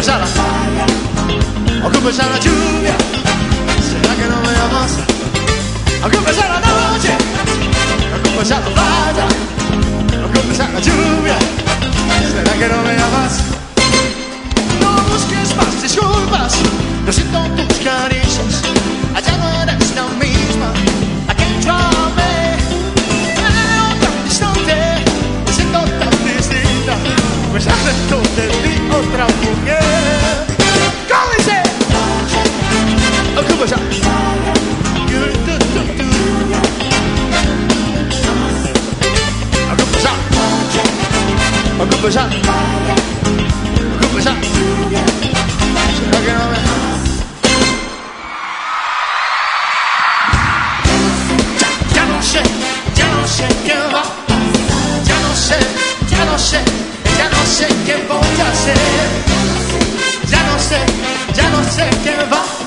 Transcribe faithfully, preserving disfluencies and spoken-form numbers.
sarà? O come sarà la lluvia? ¿Será que no me amas? O come sarà la noche? O come sarà la playa? O come sarà la lluvia? ¿Será que no me amas? No busques más disculpas, no siento tus caricias, allá no eres la misma, aquí yo amé, me veo tan distante, me siento tan distinta, pues adentro de ti otra mujer. ¿Cómo dice? ¿Cómo sarà? ¿Cómo sarà? ¿Cómo sarà? ¿Cómo sarà? ¿Será que no me amas? Ya, ya no sé, ya no sé qué va. Ya no sé, ya no sé, ya no sé qué voy a hacer. Ya no sé, ya no sé qué va.